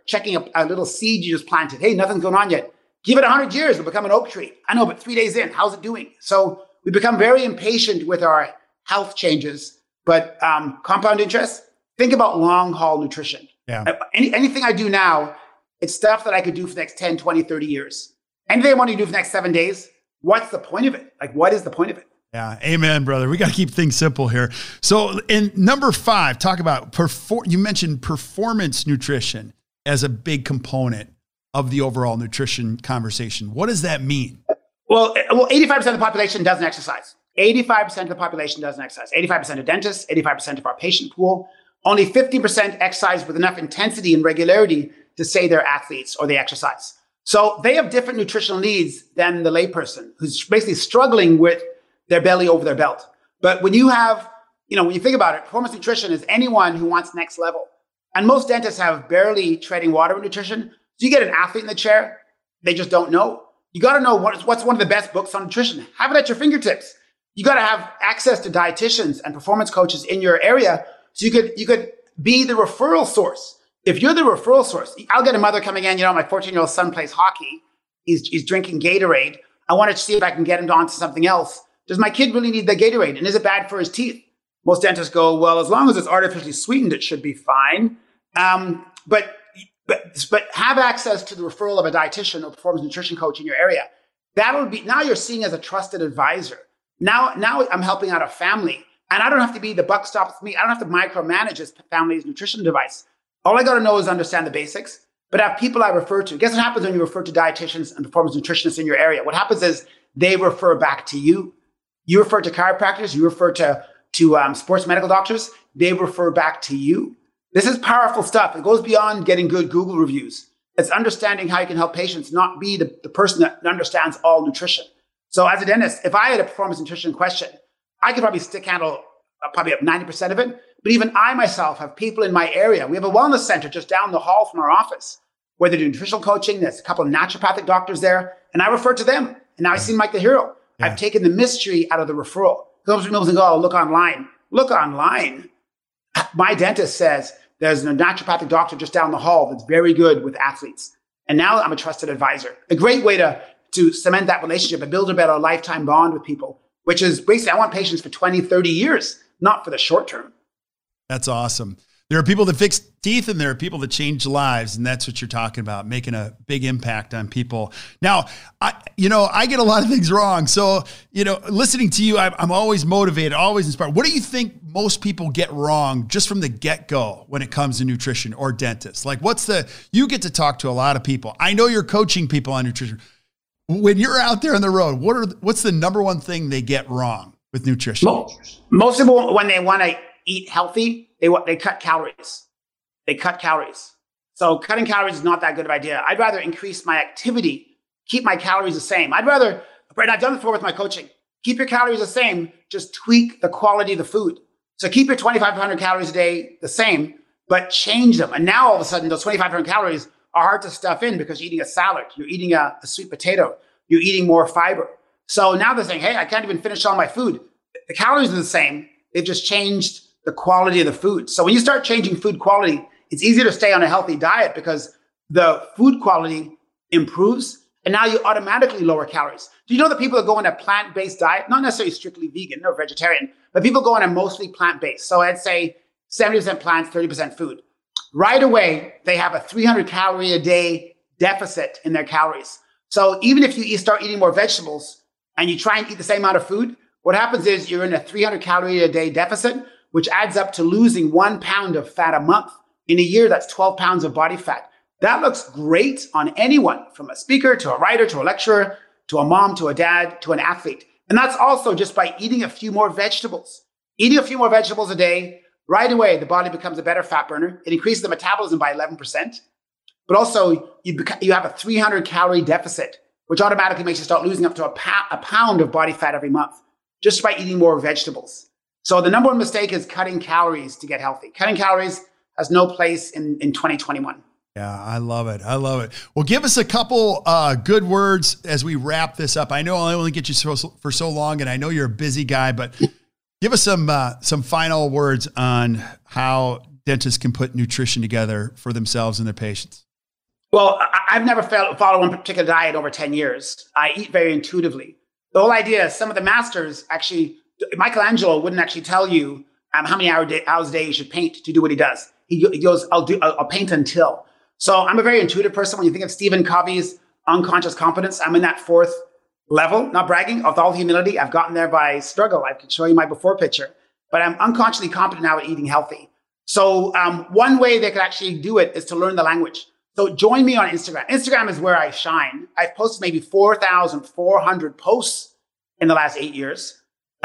a little seed you just planted. Hey, nothing's going on yet. Give it 100 years, it'll become an oak tree. I know, but 3 days in, how's it doing? So we become very impatient with our health changes. But compound interest, think about long haul nutrition. Yeah. Anything I do now, it's stuff that I could do for the next 10, 20, 30 years. Anything I want to do for the next 7 days, what's the point of it? Like, what is the point of it? Yeah. Amen, brother. We got to keep things simple here. So in number 5, talk about you mentioned performance nutrition as a big component of the overall nutrition conversation. What does that mean? Well, 85% of the population doesn't exercise. 85% of the population doesn't exercise. 85% of dentists, 85% of our patient pool. Only 50% exercise with enough intensity and regularity to say they're athletes or they exercise. So they have different nutritional needs than the layperson who's basically struggling with their belly over their belt. But when you have, when you think about it, performance nutrition is anyone who wants next level. And most dentists have barely treading water with nutrition. So you get an athlete in the chair, they just don't know. You got to know what's one of the best books on nutrition. Have it at your fingertips. You got to have access to dietitians and performance coaches in your area, so you could be the referral source. If you're the referral source, I'll get a mother coming in. My 14-year-old son plays hockey. He's drinking Gatorade. I want to see if I can get him onto something else. Does my kid really need the Gatorade? And is it bad for his teeth? Most dentists go, well, as long as it's artificially sweetened, it should be fine. But have access to the referral of a dietitian or performance nutrition coach in your area. Now you're seen as a trusted advisor. Now I'm helping out a family, and I don't have to be the buck stops with me. I don't have to micromanage this family's nutrition device. All I got to know is understand the basics, but have people I refer to. Guess what happens when you refer to dietitians and performance nutritionists in your area? What happens is they refer back to you. You refer to chiropractors. You refer to sports medical doctors. They refer back to you. This is powerful stuff. It goes beyond getting good Google reviews. It's understanding how you can help patients not be the person that understands all nutrition. So as a dentist, if I had a performance nutrition question, I could probably stick handle probably up 90% of it. But even I myself have people in my area. We have a wellness center just down the hall from our office where they do nutritional coaching. There's a couple of naturopathic doctors there. And I refer to them. And now I seem like the hero. Yeah. I've taken the mystery out of the referral. Because people think, oh, look online. Look online. My dentist says there's a naturopathic doctor just down the hall that's very good with athletes. And now I'm a trusted advisor. A great way to cement that relationship and build a better lifetime bond with people, which is basically I want patients for 20, 30 years, not for the short term. That's awesome. There are people that fix teeth and there are people that change lives. And that's what you're talking about, making a big impact on people. Now, I get a lot of things wrong. So, listening to you, I'm always motivated, always inspired. What do you think most people get wrong just from the get-go when it comes to nutrition or dentists? Like you get to talk to a lot of people. I know you're coaching people on nutrition. When you're out there on the road, what's the number one thing they get wrong with nutrition? Most people, when they want to eat healthy, they cut calories. They cut calories. So cutting calories is not that good of an idea. I'd rather increase my activity, keep my calories the same. And I've done it before with my coaching. Keep your calories the same, just tweak the quality of the food. So keep your 2,500 calories a day the same, but change them. And now all of a sudden, those 2,500 calories are hard to stuff in because you're eating a salad, you're eating a sweet potato, you're eating more fiber. So now they're saying, hey, I can't even finish all my food. The calories are the same. They've just changed the quality of the food. So when you start changing food quality, it's easier to stay on a healthy diet because the food quality improves and now you automatically lower calories. Do you know that people that go on a plant-based diet, not necessarily strictly vegan or vegetarian, but people go on a mostly plant-based. So I'd say 70% plants, 30% food. Right away, they have a 300 calorie a day deficit in their calories. So even if you start eating more vegetables and you try and eat the same amount of food, what happens is you're in a 300 calorie a day deficit, which adds up to losing 1 pound of fat a month. In a year, that's 12 pounds of body fat. That looks great on anyone, from a speaker to a writer to a lecturer to a mom to a dad to an athlete. And that's also just by eating a few more vegetables. Eating a few more vegetables a day, right away, the body becomes a better fat burner. It increases the metabolism by 11%. But also, you have a 300 calorie deficit, which automatically makes you start losing up to a pound of body fat every month just by eating more vegetables. So the number one mistake is cutting calories to get healthy. Cutting calories has no place in 2021. Yeah, I love it. I love it. Well, give us a couple good words as we wrap this up. I know I only get you for so long, and I know you're a busy guy, but give us some final words on how dentists can put nutrition together for themselves and their patients. Well, I've never followed one particular diet over 10 years. I eat very intuitively. The whole idea is some of the masters actually, Michelangelo wouldn't actually tell you how many hours a day you should paint to do what he does. He goes, I'll paint until. So I'm a very intuitive person. When you think of Stephen Covey's unconscious competence, I'm in that fourth level, not bragging, with all humility. I've gotten there by struggle. I could show you my before picture, but I'm unconsciously competent now at eating healthy. So one way they could actually do it is to learn the language. So join me on Instagram. Instagram is where I shine. I've posted maybe 4,400 posts in the last 8 years.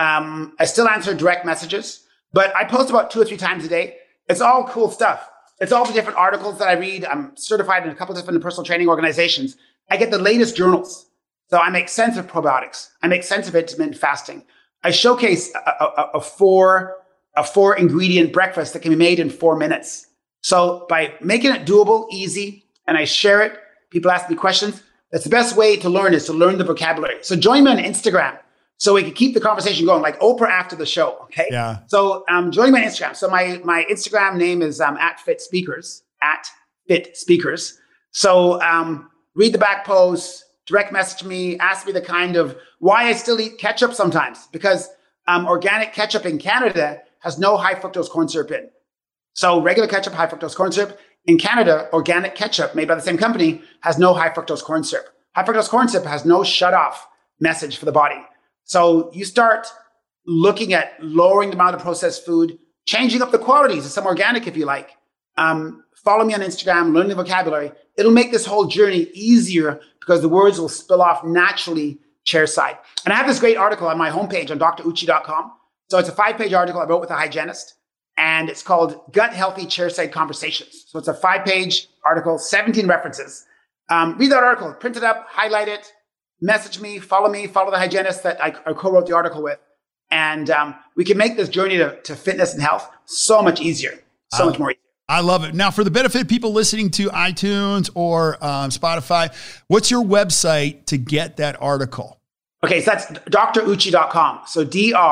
I still answer direct messages, but I post about 2 or 3 times a day. It's all cool stuff. It's all the different articles that I read. I'm certified in a couple of different personal training organizations. I get the latest journals. So I make sense of probiotics. I make sense of intermittent fasting. I showcase a four ingredient breakfast that can be made in 4 minutes. So by making it doable, easy, and I share it, people ask me questions. That's the best way to learn, is to learn the vocabulary. So join me on Instagram so we can keep the conversation going, like Oprah after the show. Okay. Yeah. So join me on Instagram. So my Instagram name is @FitSpeakers, @FitSpeakers. So read the back posts, direct message me, ask me the kind of why I still eat ketchup sometimes, because organic ketchup in Canada has no high fructose corn syrup in. So regular ketchup, high fructose corn syrup. In Canada, organic ketchup made by the same company has no high fructose corn syrup. High fructose corn syrup has no shut-off message for the body. So you start looking at lowering the amount of processed food, changing up the qualities of some organic if you like. Follow me on Instagram, learn the vocabulary. It'll make this whole journey easier because the words will spill off naturally chairside. And I have this great article on my homepage on drucci.com. So it's a 5-page article I wrote with a hygienist. And it's called Gut Healthy Chairside Conversations. So it's a 5-page article, 17 references. Read that article, print it up, highlight it, message me, follow the hygienist that I co-wrote the article with. And we can make this journey to fitness and health so much easier, so much more easier. I love it. Now, for the benefit of people listening to iTunes or Spotify, what's your website to get that article? Okay, so that's drucci.com. So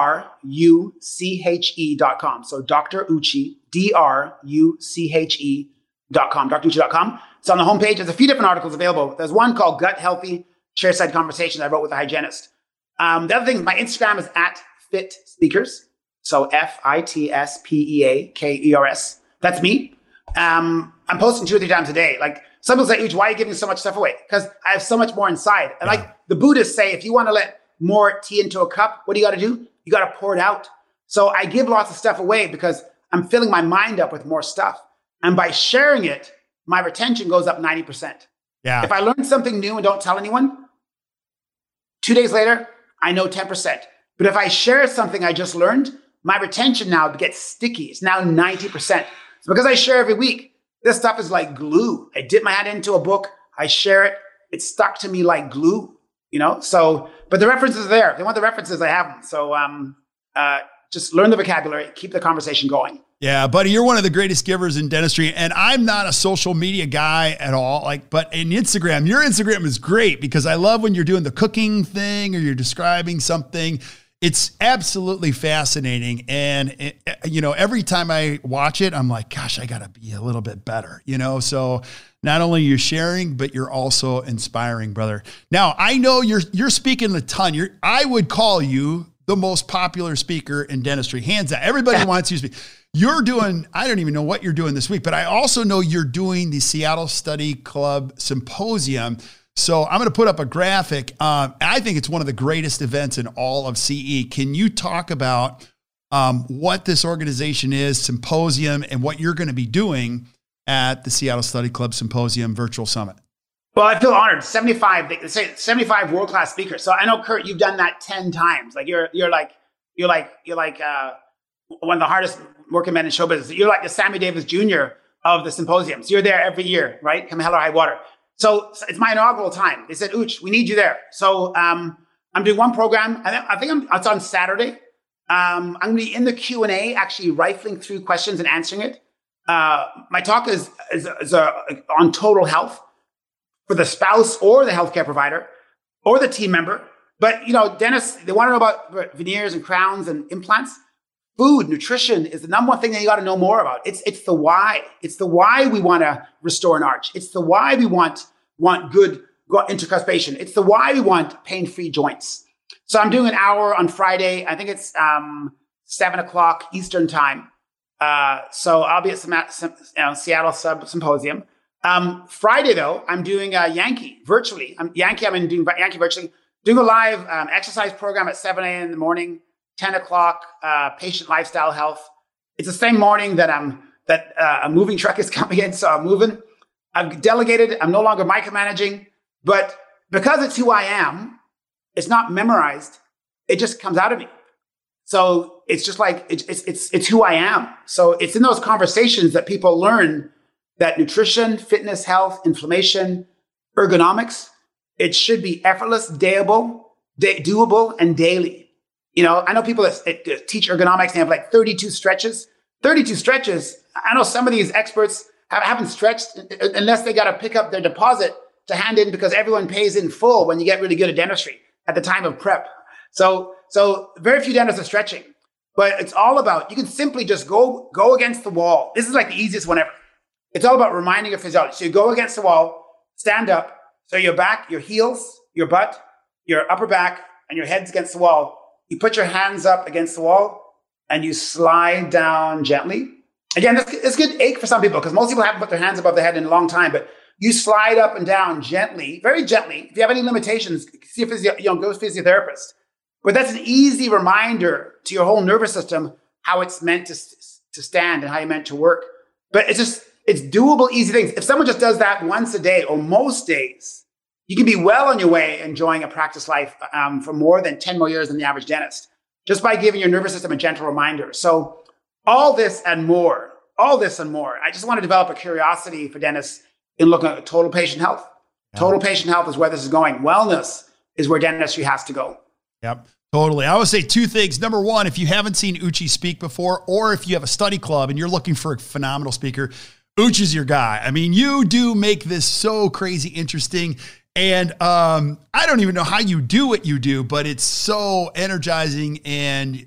druche.com. So druche, druche.com, drucci.com. So on the homepage, there's a few different articles available. There's one called Gut Healthy Chairside Conversations I wrote with a hygienist. The other thing, my Instagram is @FitSpeakers. So FitSpeakers. That's me. I'm posting 2 or 3 times a day. Like some people say, Uch, why are you giving so much stuff away? Because I have so much more inside. And like the Buddhists say, if you want to let more tea into a cup, what do you got to do? You got to pour it out. So I give lots of stuff away because I'm filling my mind up with more stuff. And by sharing it, my retention goes up 90%. Yeah. If I learn something new and don't tell anyone, 2 days later, I know 10%. But if I share something I just learned, my retention now gets sticky. It's now 90%. So because I share every week, this stuff is like glue. I dip my hand into a book, I share it, it's stuck to me like glue, you know? So, but the references are there. If they want the references, I have them. So just learn the vocabulary, keep the conversation going. Yeah, buddy, you're one of the greatest givers in dentistry, and I'm not a social media guy at all. But in Instagram, your Instagram is great because I love when you're doing the cooking thing or you're describing something. It's absolutely fascinating, and every time I watch it, I'm like, gosh, I got to be a little bit better, So not only you're sharing, but you're also inspiring, brother. Now I know you're speaking a ton. I would call you the most popular speaker in dentistry, hands down. Everybody wants you to speak. You're doing, I don't even know what you're doing this week, but I also know you're doing the Seattle Study Club Symposium. So I'm going to put up a graphic. I think it's one of the greatest events in all of CE. Can you talk about what this organization is, Symposium, and what you're going to be doing at the Seattle Study Club Symposium Virtual Summit? Well, I feel honored. 75 world-class speakers. So I know, Kurt, you've done that 10 times. Like you're like one of the hardest working men in show business. You're like the Sammy Davis Jr. of the symposiums. You're there every year, right? Come hell or high water. So it's my inaugural time. They said, Uch, we need you there. So I'm doing one program. I think it's on Saturday. I'm going to be in the Q&A, actually rifling through questions and answering it. My talk is on total health for the spouse or the healthcare provider or the team member. But, dentists, they want to know about veneers and crowns and implants. Food, nutrition is the number one thing that you got to know more about. It's the why. It's the why we want to restore an arch. It's the why we want good intercuspation. It's the why we want pain-free joints. So I'm doing an hour on Friday. I think it's 7:00 Eastern time. So I'll be at Seattle Symposium. Friday though, I'm doing Yankee virtually. I'm doing Yankee virtually. Doing a live exercise program at 7 a.m. in the morning. 10 o'clock, patient lifestyle health. It's the same morning that a moving truck is coming in, so I'm moving. I've delegated. I'm no longer micromanaging, but because it's who I am, it's not memorized. It just comes out of me. So it's just like it's who I am. So it's in those conversations that people learn that nutrition, fitness, health, inflammation, ergonomics, it should be effortless, doable, and daily. I know people that teach ergonomics, they have like 32 stretches. 32 stretches. I know some of these experts haven't stretched unless they got to pick up their deposit to hand in because everyone pays in full when you get really good at dentistry at the time of prep. So very few dentists are stretching, but it's all about, you can simply just go against the wall. This is like the easiest one ever. It's all about reminding your physiology. So you go against the wall, stand up. So your back, your heels, your butt, your upper back, and your head's against the wall. You put your hands up against the wall and you slide down gently. Again, this could ache for some people because most people haven't put their hands above their head in a long time, but you slide up and down gently, very gently. If you have any limitations, see a go to a physiotherapist. But that's an easy reminder to your whole nervous system how it's meant to stand and how you're meant to work. But it's doable, easy things. If someone just does that once a day or most days, you can be well on your way enjoying a practice life for more than 10 more years than the average dentist, just by giving your nervous system a gentle reminder. So all this and more. I just want to develop a curiosity for dentists in looking at total patient health. Yeah. Total patient health is where this is going. Wellness is where dentistry has to go. Yep, totally. I would say 2 things. Number one, if you haven't seen Uchi speak before, or if you have a study club and you're looking for a phenomenal speaker, Uchi is your guy. I mean, you do make this so crazy interesting. And I don't even know how you do what you do, but it's so energizing. And,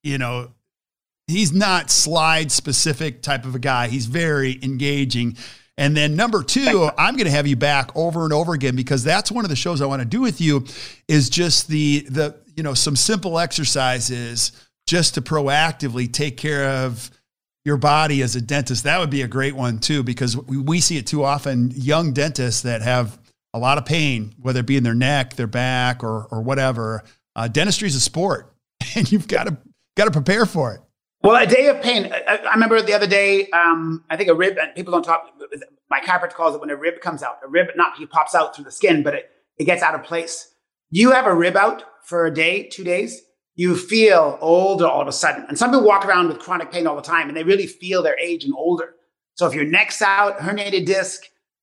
he's not slide specific type of a guy. He's very engaging. And then number 2, I'm going to have you back over and over again because that's one of the shows I want to do with you is just the some simple exercises just to proactively take care of your body as a dentist, that would be a great one too, because we see it too often, young dentists that have a lot of pain, whether it be in their neck, their back, or whatever. Dentistry is a sport, and you've got to prepare for it. Well, a day of pain. I remember the other day, I think a rib, and people don't talk, my chiropractor calls it when a rib comes out. A rib, not he pops out through the skin, but it gets out of place. You have a rib out for a day, 2 days, you feel older all of a sudden. And some people walk around with chronic pain all the time, and they really feel their age and older. So if your neck's out, herniated disc,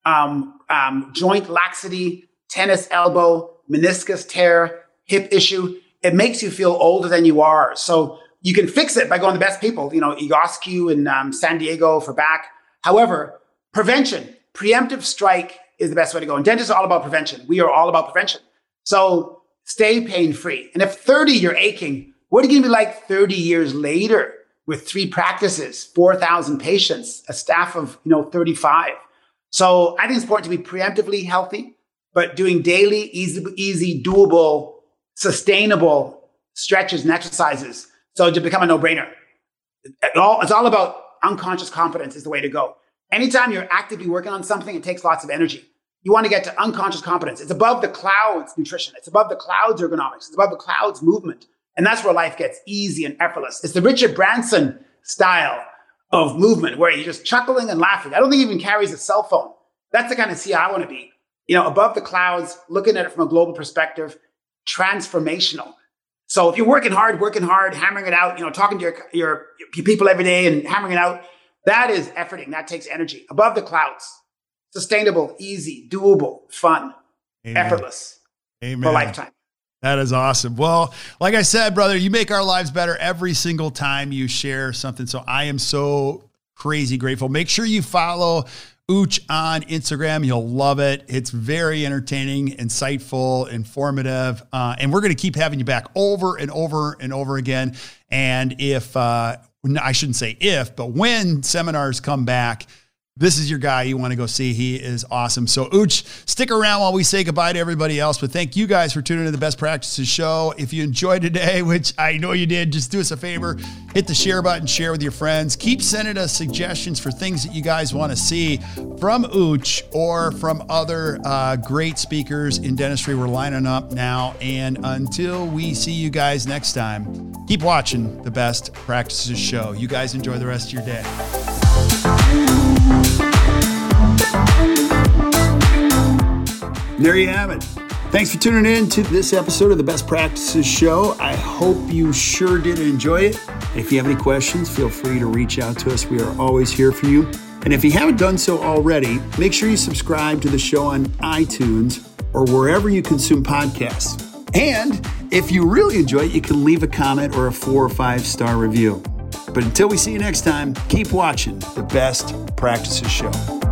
joint laxity, tennis elbow, meniscus tear, hip issue, it makes you feel older than you are. So you can fix it by going to the best people, Egoscue in San Diego for back. However, prevention, preemptive strike is the best way to go. And dentists are all about prevention. We are all about prevention. So stay pain-free. And if 30, you're aching, what are you going to be like 30 years later with 3 practices, 4,000 patients, a staff of 35? So I think it's important to be preemptively healthy, but doing daily, easy, doable, sustainable stretches and exercises. So to become a no-brainer. It's all about unconscious competence is the way to go. Anytime you're actively working on something, it takes lots of energy. You want to get to unconscious competence. It's above the clouds nutrition. It's above the clouds ergonomics. It's above the clouds movement. And that's where life gets easy and effortless. It's the Richard Branson style of movement where you're just chuckling and laughing. I don't think he even carries a cell phone. That's the kind of CEO I want to be. Above the clouds, looking at it from a global perspective, transformational. So if you're working hard, hammering it out, talking to your people every day and hammering it out, that is efforting. That takes energy. Above the clouds. Sustainable, easy, doable, fun, Amen. Effortless Amen. For a lifetime. That is awesome. Well, like I said, brother, you make our lives better every single time you share something. So I am so crazy grateful. Make sure you follow Ooch on Instagram. You'll love it. It's very entertaining, insightful, informative. And we're going to keep having you back over and over and over again. And if, I shouldn't say if, but when seminars come back, this is your guy you want to go see. He is awesome. So Ooch, stick around while we say goodbye to everybody else. But thank you guys for tuning in to the Best Practices Show. If you enjoyed today, which I know you did, just do us a favor. Hit the share button, share with your friends. Keep sending us suggestions for things that you guys want to see from Ooch or from other great speakers in dentistry. We're lining up now. And until we see you guys next time, keep watching the Best Practices Show. You guys enjoy the rest of your day. There you have it. Thanks for tuning in to this episode of the Best Practices Show. I hope you sure did enjoy it. If you have any questions, feel free to reach out to us. We are always here for you. And if you haven't done so already, make sure you subscribe to the show on iTunes or wherever you consume podcasts. And if you really enjoy it, you can leave a comment or a 4 or 5 star review. But until we see you next time, keep watching the Best Practices Show.